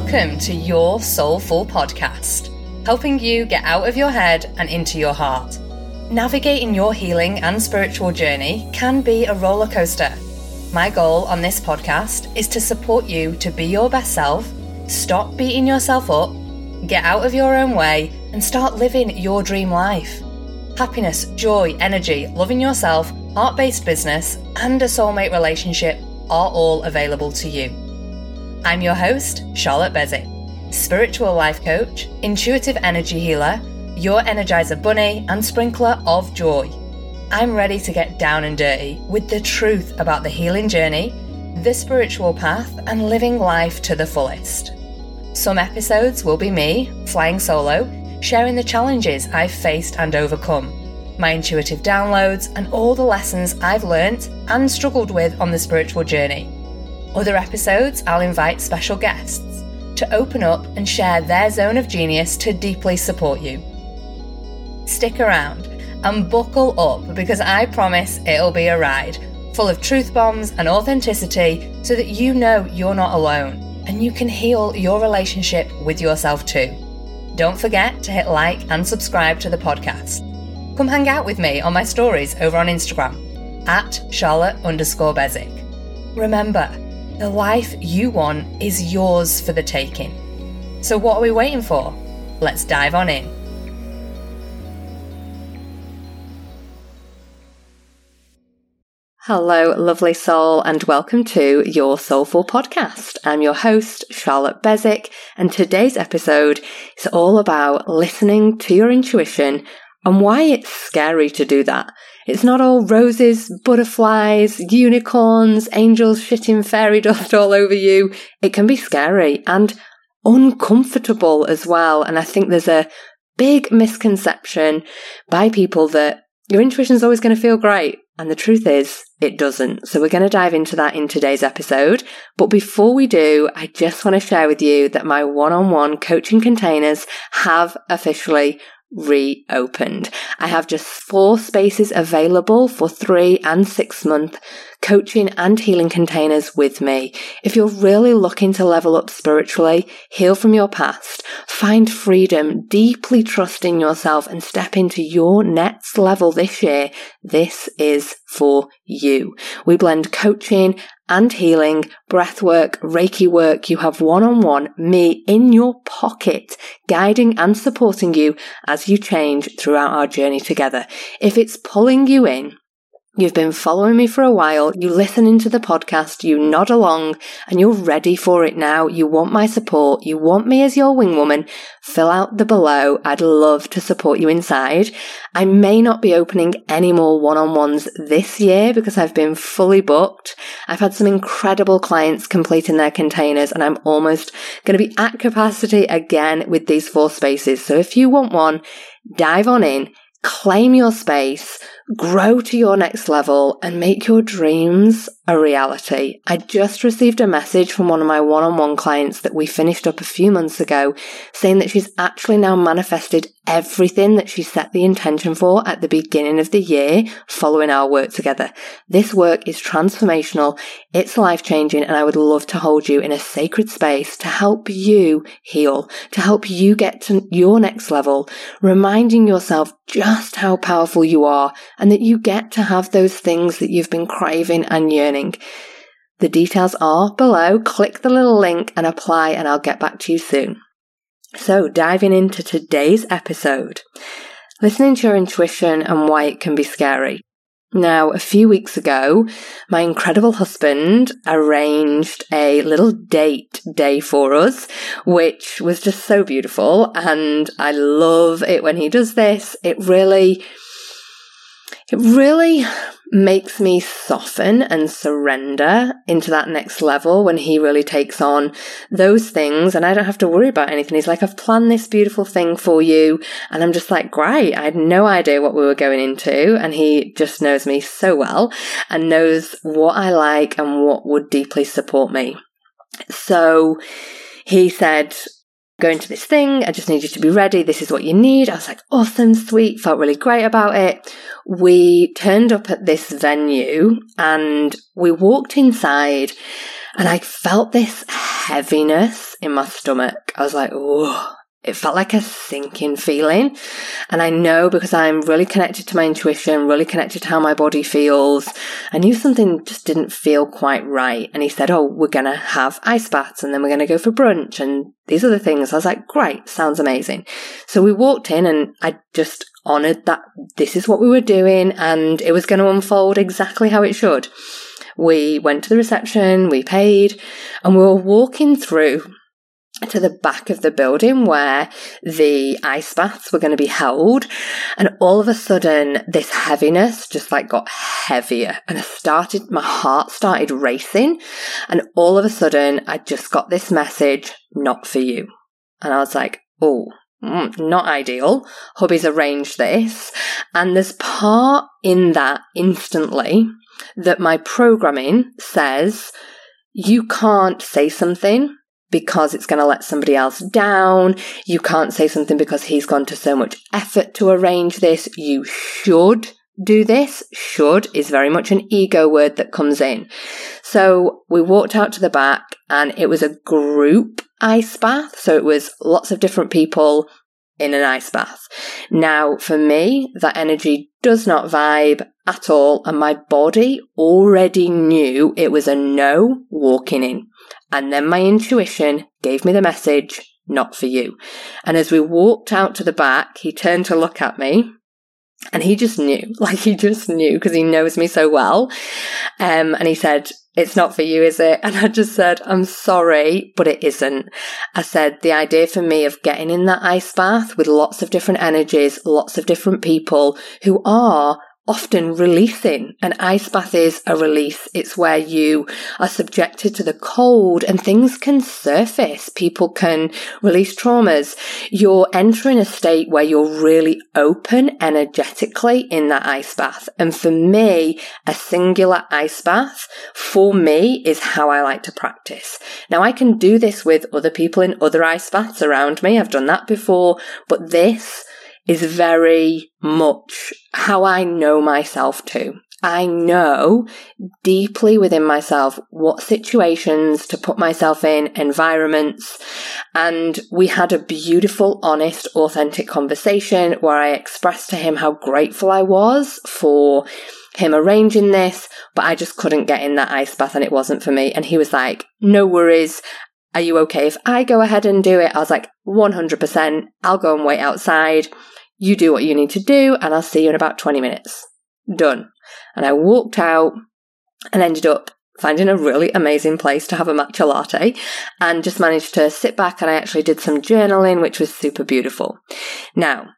Welcome to Your Soulful Podcast, helping you get out of your head and into your heart. Navigating your healing and spiritual journey can be a roller coaster. My goal on this podcast is to support you to be your best self, stop beating yourself up, get out of your own way, and start living your dream life. Happiness, joy, energy, loving yourself, heart-based business, and a soulmate relationship are all available to you. I'm your host, Charlotte Bezic, spiritual life coach, intuitive energy healer, your Energizer bunny, and sprinkler of joy. I'm ready to get down and dirty with the truth about the healing journey, the spiritual path, and living life to the fullest. Some episodes will be me, flying solo, sharing the challenges I've faced and overcome, my intuitive downloads, and all the lessons I've learnt and struggled with on the spiritual journey. Other episodes, I'll invite special guests to open up and share their zone of genius to deeply support you. Stick around and buckle up because I promise it'll be a ride full of truth bombs and authenticity so that you know you're not alone and you can heal your relationship with yourself too. Don't forget to hit like and subscribe to the podcast. Come hang out with me on my stories over on Instagram at Charlotte_Bezic. Remember, the life you want is yours for the taking. So what are we waiting for? Let's dive on in. Hello, lovely soul, and welcome to Your Soulful Podcast. I'm your host, Charlotte Bezic, and today's episode is all about listening to your intuition and why it's scary to do that. It's not all roses, butterflies, unicorns, angels shitting fairy dust all over you. It can be scary and uncomfortable as well. And I think there's a big misconception by people that your intuition is always going to feel great. And the truth is, it doesn't. So we're going to dive into that in today's episode. But before we do, I just want to share with you that my one-on-one coaching containers have officially reopened. I have just 4 spaces available for 3 and 6 month coaching and healing containers with me. If you're really looking to level up spiritually, heal from your past, find freedom, deeply trust in yourself, and step into your next level this year, this is for you. We blend coaching and healing, breathwork, Reiki work. You have one-on-one me in your pocket, guiding and supporting you as you change throughout our journey together. If it's pulling you in, you've been following me for a while, you listen into the podcast, you nod along, and you're ready for it now. You want my support, you want me as your wing woman, fill out the below. I'd love to support you inside. I may not be opening any more one-on-ones this year because I've been fully booked. I've had some incredible clients completing their containers and I'm almost going to be at capacity again with these 4 spaces. So if you want one, dive on in. Claim your space, grow to your next level, and make your dreams a reality. I just received a message from one of my one-on-one clients that we finished up a few months ago saying that she's actually now manifested everything that she set the intention for at the beginning of the year following our work together. This work is transformational, it's life-changing, and I would love to hold you in a sacred space to help you heal, to help you get to your next level, reminding yourself just how powerful you are and that you get to have those things that you've been craving and yearning. The details are below. Click the little link and apply, and I'll get back to you soon. So diving into today's episode, listening to your intuition and why it can be scary. Now, a few weeks ago, my incredible husband arranged a little date day for us, which was just so beautiful. And I love it when he does this. It really makes me soften and surrender into that next level when he really takes on those things and I don't have to worry about anything. He's like, I've planned this beautiful thing for you. And I'm just like, great. I had no idea what we were going into. And he just knows me so well and knows what I like and what would deeply support me. So he said, go into this thing. I just need you to be ready. This is what you need. I was like, awesome, sweet. Felt really great about it. We turned up at this venue and we walked inside And I felt this heaviness in my stomach. I was like, oh, it felt like a sinking feeling. And I know, because I'm really connected to my intuition, really connected to how my body feels, I knew something just didn't feel quite right. And he said, oh, we're going to have ice baths and then we're going to go for brunch and these are the things. I was like, great, sounds amazing. So we walked in and I just honoured that this is what we were doing and it was going to unfold exactly how it should. We went to the reception, we paid, and we were walking through to the back of the building where the ice baths were going to be held. And all of a sudden, this heaviness just like got heavier and my heart started racing. And all of a sudden, I just got this message, not for you. And I was like, oh, not ideal. Hubby's arranged this. And there's part in that instantly that my programming says, you can't say something because it's going to let somebody else down. You can't say something because he's gone to so much effort to arrange this. You should do this. Should is very much an ego word that comes in. So we walked out to the back and it was a group ice bath. So it was lots of different people in an ice bath. Now, for me, that energy does not vibe at all. And my body already knew it was a no walking in. And then my intuition gave me the message, not for you. And as we walked out to the back, he turned to look at me and he just knew because he knows me so well. And he said, it's not for you, is it? And I just said, I'm sorry, but it isn't. I said, the idea for me of getting in that ice bath with lots of different energies, lots of different people who are often releasing. An ice bath is a release. It's where you are subjected to the cold and things can surface. People can release traumas. You're entering a state where you're really open energetically in that ice bath. And for me, a singular ice bath for me is how I like to practice. Now I can do this with other people in other ice baths around me. I've done that before, but this is very much how I know myself too. I know deeply within myself what situations to put myself in, environments. And we had a beautiful, honest, authentic conversation where I expressed to him how grateful I was for him arranging this, but I just couldn't get in that ice bath and it wasn't for me. And he was like, no worries. Are you okay if I go ahead and do it? I was like, 100%. I'll go and wait outside. You do what you need to do and I'll see you in about 20 minutes. Done. And I walked out and ended up finding a really amazing place to have a matcha latte and just managed to sit back, and I actually did some journaling, which was super beautiful. Now,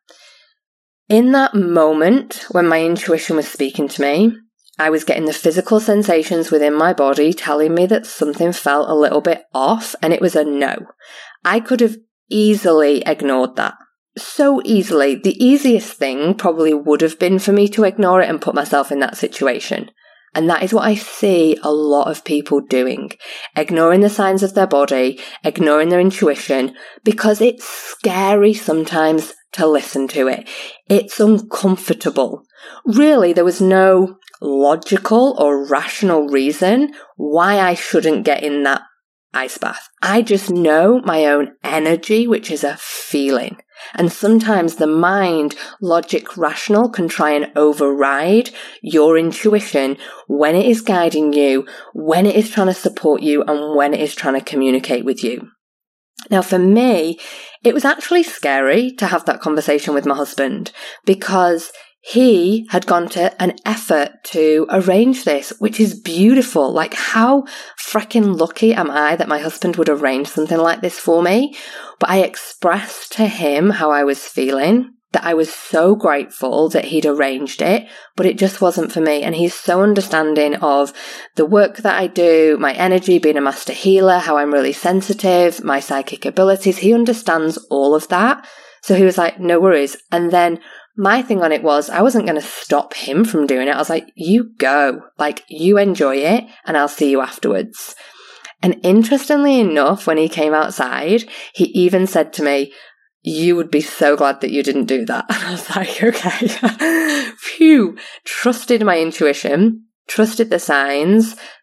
in that moment when my intuition was speaking to me, I was getting the physical sensations within my body telling me that something felt a little bit off, and it was a no. I could have easily ignored that. So easily. The easiest thing probably would have been for me to ignore it and put myself in that situation. And that is what I see a lot of people doing. Ignoring the signs of their body, ignoring their intuition, because it's scary sometimes to listen to it. It's uncomfortable. Really, there was no logical or rational reason why I shouldn't get in that ice bath. I just know my own energy, which is a feeling. And sometimes the mind, logic, rational can try and override your intuition when it is guiding you, when it is trying to support you, and when it is trying to communicate with you. Now, for me, it was actually scary to have that conversation with my husband because he had gone to an effort to arrange this, which is beautiful. Like, how freaking lucky am I that my husband would arrange something like this for me? But I expressed to him how I was feeling, that I was so grateful that he'd arranged it, but it just wasn't for me. And he's so understanding of the work that I do, my energy, being a master healer, how I'm really sensitive, my psychic abilities. He understands all of that. So he was like, no worries. And then my thing on it was, I wasn't going to stop him from doing it. I was like, you go, like, you enjoy it and I'll see you afterwards. And interestingly enough, when he came outside, he even said to me, you would be so glad that you didn't do that. And I was like, okay, phew, trusted my intuition, trusted the signs,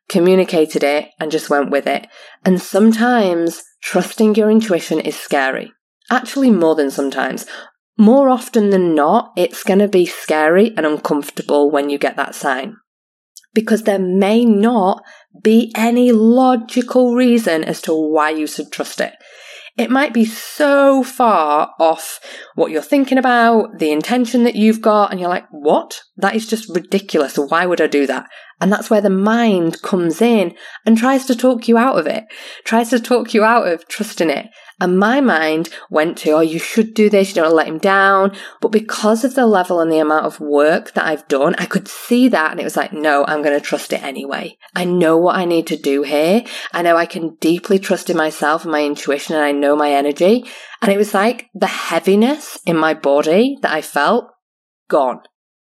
communicated it, and just went with it. And sometimes trusting your intuition is scary. Actually, more than sometimes. More often than not, it's going to be scary and uncomfortable when you get that sign. Because there may not be any logical reason as to why you should trust it. It might be so far off what you're thinking about, the intention that you've got, and you're like, what? That is just ridiculous. Why would I do that? And that's where the mind comes in and tries to talk you out of it, tries to talk you out of trusting it. And my mind went to, oh, you should do this, you don't want to let him down. But because of the level and the amount of work that I've done, I could see that, and it was like, no, I'm going to trust it anyway. I know what I need to do here. I know I can deeply trust in myself and my intuition, and I know my energy. And it was like the heaviness in my body that I felt, gone.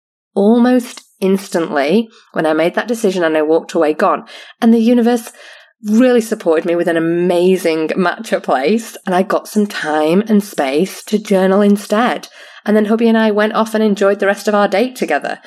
Almost instantly, when I made that decision and I walked away, gone. And the universe really supported me with an amazing matcha place, and I got some time and space to journal instead. And then hubby and I went off and enjoyed the rest of our date together.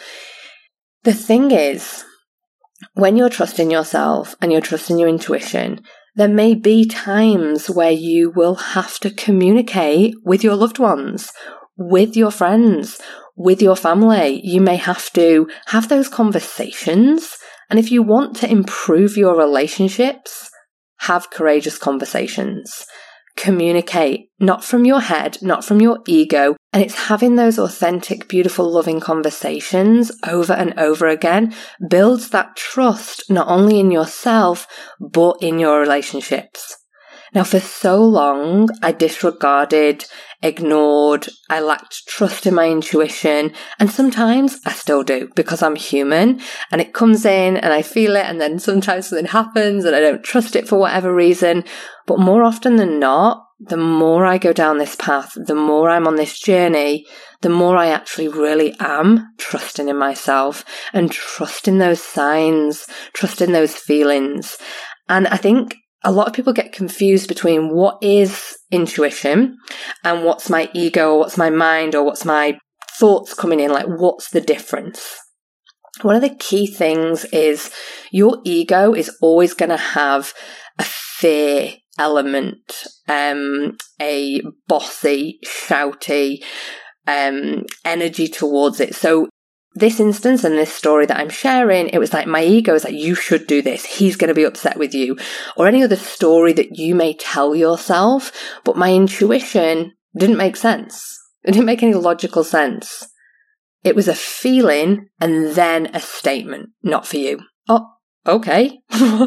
The thing is, when you're trusting yourself and you're trusting your intuition, there may be times where you will have to communicate with your loved ones, with your friends, with your family. You may have to have those conversations. And if you want to improve your relationships, have courageous conversations. Communicate, not from your head, not from your ego. And it's having those authentic, beautiful, loving conversations over and over again builds that trust not only in yourself, but in your relationships. Now, for so long, I disregarded, ignored, I lacked trust in my intuition, and sometimes I still do because I'm human and it comes in and I feel it, and then sometimes something happens and I don't trust it for whatever reason. But more often than not, the more I go down this path, the more I'm on this journey, the more I actually really am trusting in myself and trusting those signs, trusting those feelings. And I think a lot of people get confused between what is intuition and what's my ego or what's my mind or what's my thoughts coming in. Like, what's the difference? One of the key things is your ego is always going to have a fear element, a bossy, shouty energy towards it. So this instance and this story that I'm sharing, it was like my ego is like, you should do this. He's going to be upset with you. Or any other story that you may tell yourself. But my intuition didn't make sense. It didn't make any logical sense. It was a feeling and then a statement, not for you. Oh, okay.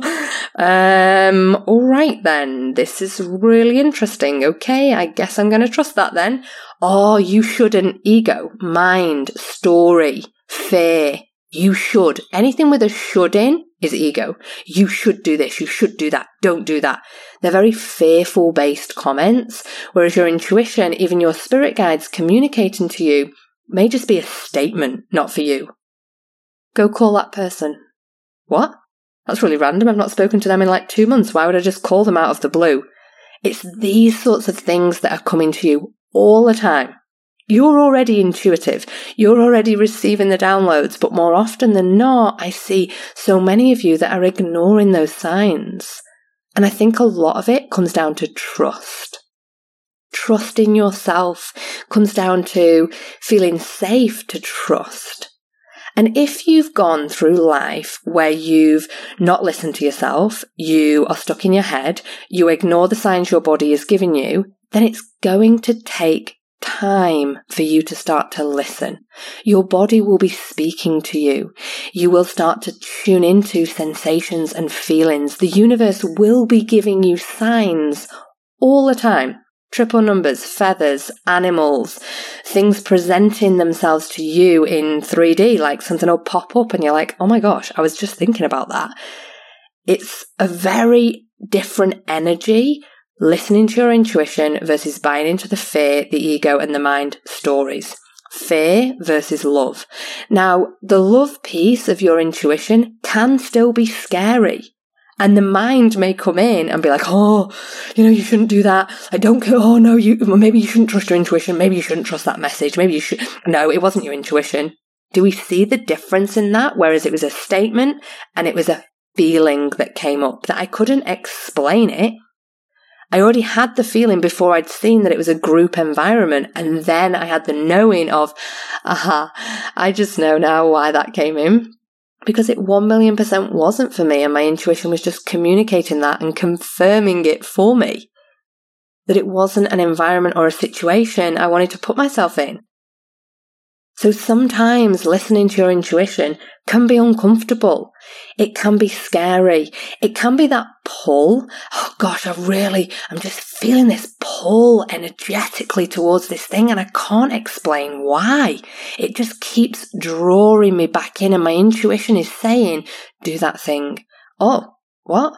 All right then. This is really interesting. Okay, I guess I'm going to trust that then. Oh, you shouldn't. Ego, mind, story, fear. You should. Anything with a should in is ego. You should do this. You should do that. Don't do that. They're very fearful based comments, whereas your intuition, even your spirit guides communicating to you, may just be a statement, not for you. Go call that person. What? That's really random. I've not spoken to them in like 2 months. Why would I just call them out of the blue? It's these sorts of things that are coming to you all the time. You're already intuitive. You're already receiving the downloads, but more often than not, I see so many of you that are ignoring those signs. And I think a lot of it comes down to trust. Trust in yourself comes down to feeling safe to trust. And if you've gone through life where you've not listened to yourself, you are stuck in your head, you ignore the signs your body is giving you, then it's going to take time for you to start to listen. Your body will be speaking to you. You will start to tune into sensations and feelings. The universe will be giving you signs all the time. Triple numbers, feathers, animals, things presenting themselves to you in 3D, like something will pop up and you're like, oh my gosh, I was just thinking about that. It's a very different energy listening to your intuition versus buying into the fear, the ego, and the mind stories. Fear versus love. Now, the love piece of your intuition can still be scary. And the mind may come in and be like, oh, you shouldn't do that. I don't care. Oh, no, maybe you shouldn't trust your intuition. Maybe you shouldn't trust that message. Maybe you should. No, it wasn't your intuition. Do we see the difference in that? Whereas it was a statement and it was a feeling that came up that I couldn't explain it. I already had the feeling before I'd seen that it was a group environment, and then I had the knowing of, I just know now why that came in. Because it 1,000,000% wasn't for me, and my intuition was just communicating that and confirming it for me. That it wasn't an environment or a situation I wanted to put myself in. So sometimes listening to your intuition can be uncomfortable. It can be scary. It can be that pull. Oh gosh, I'm just feeling this pull energetically towards this thing, and I can't explain why. It just keeps drawing me back in, and my intuition is saying, do that thing. Oh, what?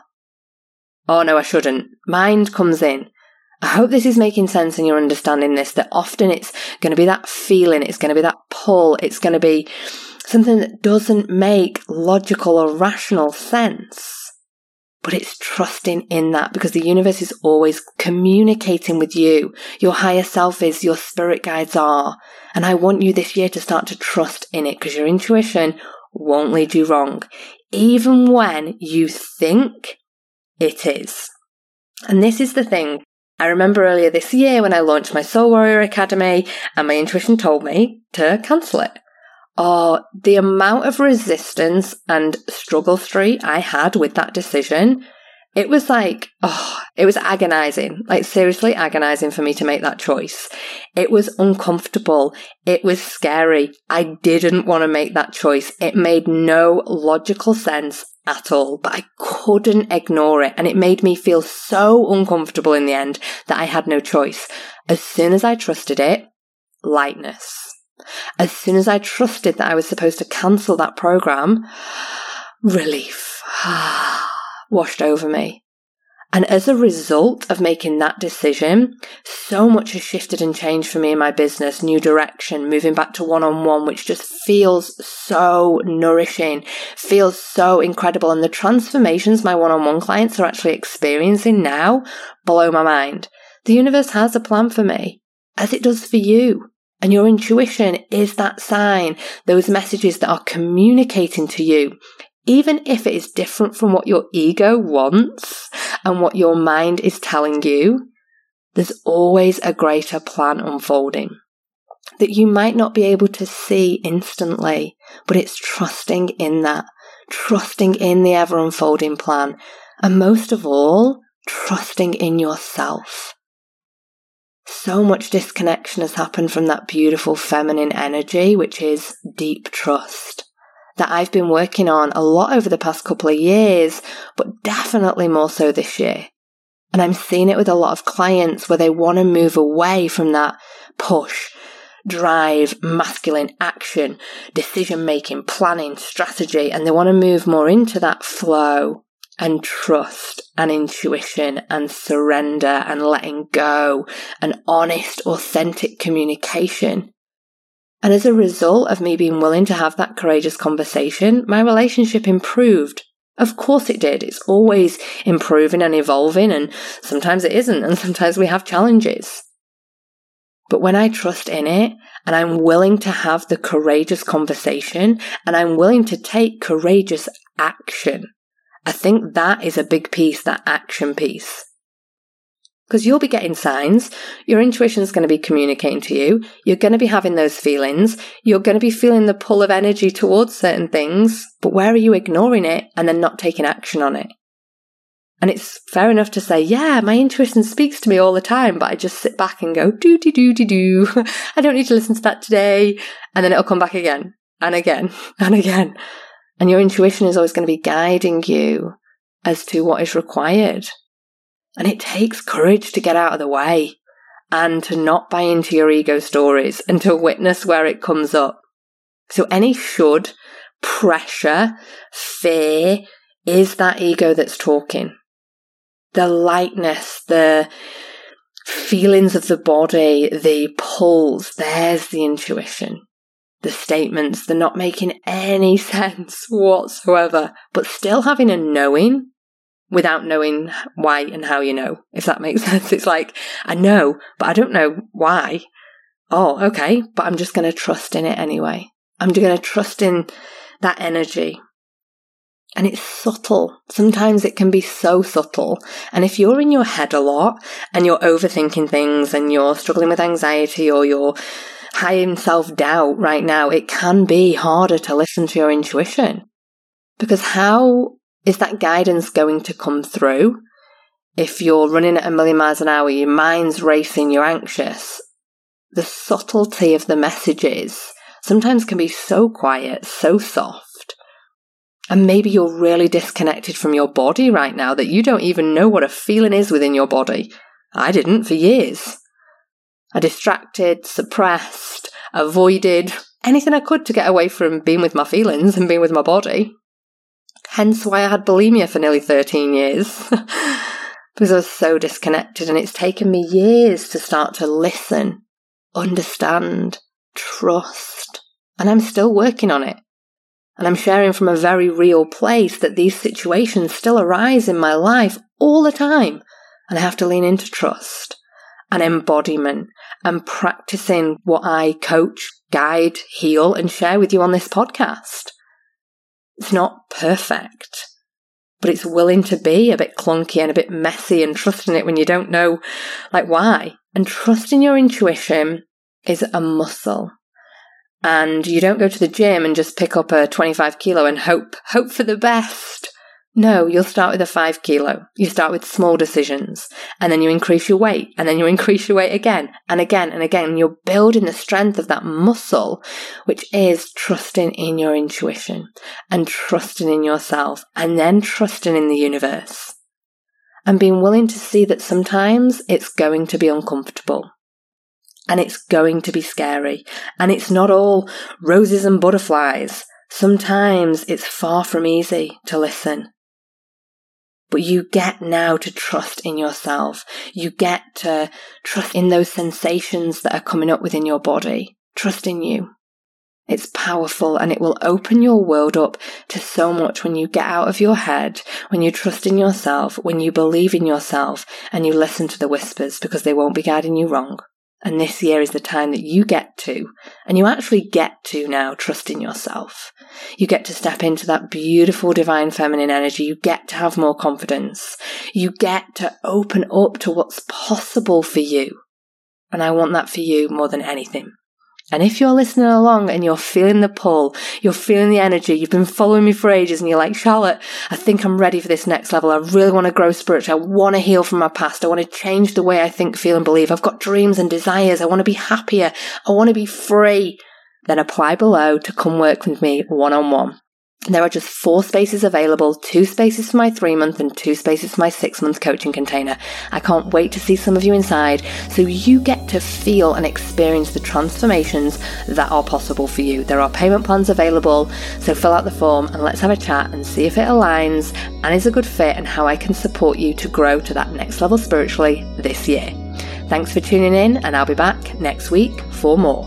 Oh no, I shouldn't. Mind comes in. I hope this is making sense and you're understanding this, that often it's going to be that feeling, it's going to be that pull, it's going to be something that doesn't make logical or rational sense. But it's trusting in that, because the universe is always communicating with you. Your higher self is, your spirit guides are. And I want you this year to start to trust in it, because your intuition won't lead you wrong, even when you think it is. And this is the thing. I remember earlier this year when I launched my Soul Warrior Academy and my intuition told me to cancel it. Oh, the amount of resistance and struggle street I had with that decision, it was it was agonizing, like seriously agonizing for me to make that choice. It was uncomfortable. It was scary. I didn't want to make that choice. It made no logical sense at all, but I couldn't ignore it. And it made me feel so uncomfortable in the end that I had no choice. As soon as I trusted it, lightness. As soon as I trusted that I was supposed to cancel that program, relief washed over me. And as a result of making that decision, so much has shifted and changed for me in my business, new direction, moving back to one-on-one, which just feels so nourishing, feels so incredible. And the transformations my one-on-one clients are actually experiencing now blow my mind. The universe has a plan for me, as it does for you. And your intuition is that sign, those messages that are communicating to you. Even if it is different from what your ego wants and what your mind is telling you, there's always a greater plan unfolding that you might not be able to see instantly, but it's trusting in that, trusting in the ever unfolding plan, and most of all, trusting in yourself. So much disconnection has happened from that beautiful feminine energy, which is deep trust, that I've been working on a lot over the past couple of years, but definitely more so this year. And I'm seeing it with a lot of clients where they want to move away from that push, drive, masculine action, decision-making, planning, strategy, and they want to move more into that flow and trust and intuition and surrender and letting go and honest, authentic communication. And as a result of me being willing to have that courageous conversation, my relationship improved. Of course it did. It's always improving and evolving, and sometimes it isn't, and sometimes we have challenges. But when I trust in it, and I'm willing to have the courageous conversation, and I'm willing to take courageous action, I think that is a big piece, that action piece. Because you'll be getting signs, your intuition is going to be communicating to you, you're going to be having those feelings, you're going to be feeling the pull of energy towards certain things, but where are you ignoring it and then not taking action on it? And it's fair enough to say, yeah, my intuition speaks to me all the time, but I just sit back and go, do. I don't need to listen to that today. And then it'll come back again and again and again. And your intuition is always going to be guiding you as to what is required. And it takes courage to get out of the way and to not buy into your ego stories and to witness where it comes up. So any should, pressure, fear is that ego that's talking. The lightness, the feelings of the body, the pulls, there's the intuition. The statements, they're not making any sense whatsoever, but still having a knowing without knowing why and how you know, if that makes sense. It's like, I know, but I don't know why. Oh, okay, but I'm just going to trust in it anyway. I'm going to trust in that energy. And it's subtle. Sometimes it can be so subtle. And if you're in your head a lot and you're overthinking things and you're struggling with anxiety or you're high in self-doubt right now, it can be harder to listen to your intuition. Because how is that guidance going to come through if you're running at 1,000,000 miles an hour, your mind's racing, you're anxious? The subtlety of the messages sometimes can be so quiet, so soft. And maybe you're really disconnected from your body right now that you don't even know what a feeling is within your body. I didn't for years. I distracted, suppressed, avoided anything I could to get away from being with my feelings and being with my body. Hence why I had bulimia for nearly 13 years. Because I was so disconnected, and it's taken me years to start to listen, understand, trust. And I'm still working on it. And I'm sharing from a very real place that these situations still arise in my life all the time. And I have to lean into trust and embodiment and practicing what I coach, guide, heal, and share with you on this podcast. It's not perfect, but it's willing to be a bit clunky and a bit messy and trusting it when you don't know, why. And trusting your intuition is a muscle. And you don't go to the gym and just pick up a 25 kilo and hope for the best. No, you'll start with a 5 kilo. You start with small decisions, and then you increase your weight, and then you increase your weight again and again and again. And you're building the strength of that muscle, which is trusting in your intuition and trusting in yourself, and then trusting in the universe, and being willing to see that sometimes it's going to be uncomfortable. And it's going to be scary. And it's not all roses and butterflies. Sometimes it's far from easy to listen. But you get now to trust in yourself. You get to trust in those sensations that are coming up within your body. Trust in you. It's powerful, and it will open your world up to so much when you get out of your head, when you trust in yourself, when you believe in yourself, and you listen to the whispers, because they won't be guiding you wrong. And this year is the time that you get to, and you actually get to now trust in yourself. You get to step into that beautiful divine feminine energy. You get to have more confidence. You get to open up to what's possible for you. And I want that for you more than anything. And if you're listening along and you're feeling the pull, you're feeling the energy, you've been following me for ages and you're like, Charlotte, I think I'm ready for this next level. I really want to grow spiritually. I want to heal from my past. I want to change the way I think, feel and believe. I've got dreams and desires. I want to be happier. I want to be free. Then apply below to come work with me one-on-one. There are just 4 spaces available, 2 spaces for my 3-month and 2 spaces for my 6-month coaching container. I can't wait to see some of you inside so you get to feel and experience the transformations that are possible for you. There are payment plans available, so fill out the form and let's have a chat and see if it aligns and is a good fit and how I can support you to grow to that next level spiritually this year. Thanks for tuning in, and I'll be back next week for more.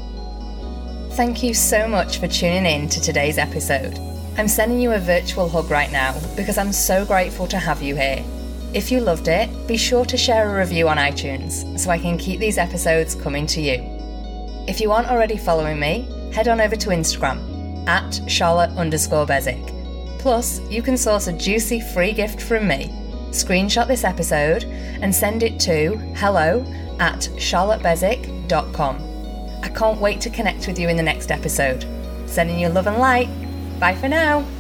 Thank you so much for tuning in to today's episode. I'm sending you a virtual hug right now because I'm so grateful to have you here. If you loved it, be sure to share a review on iTunes so I can keep these episodes coming to you. If you aren't already following me, head on over to Instagram at Charlotte_Bezic. Plus, you can source a juicy free gift from me. Screenshot this episode and send it to hello@charlottebezic.com. I can't wait to connect with you in the next episode. Sending you love and light. Bye for now.